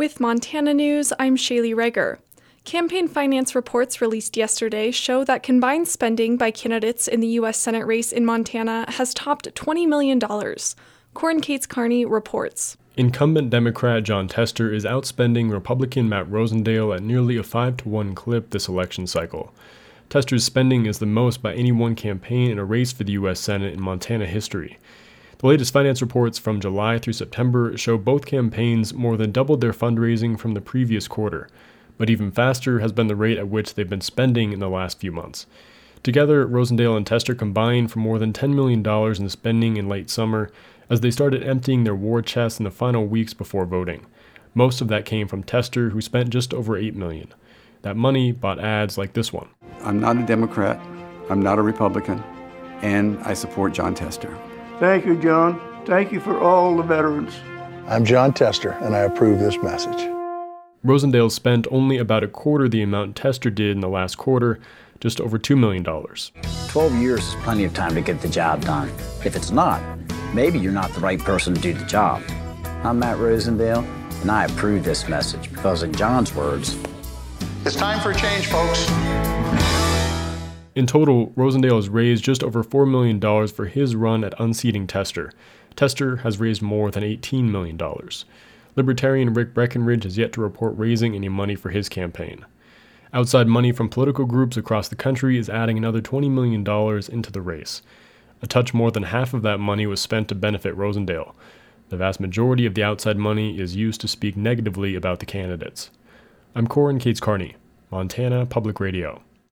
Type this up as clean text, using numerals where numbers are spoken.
With Montana News, I'm Shaylee Reger. Campaign finance reports released yesterday show that combined spending by candidates in the U.S. Senate race in Montana has topped $20 million. Corin Cates Carney reports. Incumbent Democrat Jon Tester is outspending Republican Matt Rosendale at nearly a 5-to-1 clip this election cycle. Tester's spending is the most by any one campaign in a race for the U.S. Senate in Montana history. The latest finance reports from July through September show both campaigns more than doubled their fundraising from the previous quarter, but even faster has been the rate at which they've been spending in the last few months. Together, Rosendale and Tester combined for more than $10 million in spending in late summer as they started emptying their war chests in the final weeks before voting. Most of that came from Tester, who spent just over $8 million. That money bought ads like this one. I'm not a Democrat, I'm not a Republican, and I support Jon Tester. Thank you, John. Thank you for all the veterans. I'm Jon Tester, and I approve this message. Rosendale spent only about a quarter the amount Tester did in the last quarter, just over $2 million. 12 years is plenty of time to get the job done. If it's not, maybe you're not the right person to do the job. I'm Matt Rosendale, and I approve this message because, in John's words, it's time for a change, folks. In total, Rosendale has raised just over $4 million for his run at unseating Tester. Tester has raised more than $18 million. Libertarian Rick Breckenridge has yet to report raising any money for his campaign. Outside money from political groups across the country is adding another $20 million into the race. A touch more than half of that money was spent to benefit Rosendale. The vast majority of the outside money is used to speak negatively about the candidates. I'm Corin Cates Carney, Montana Public Radio.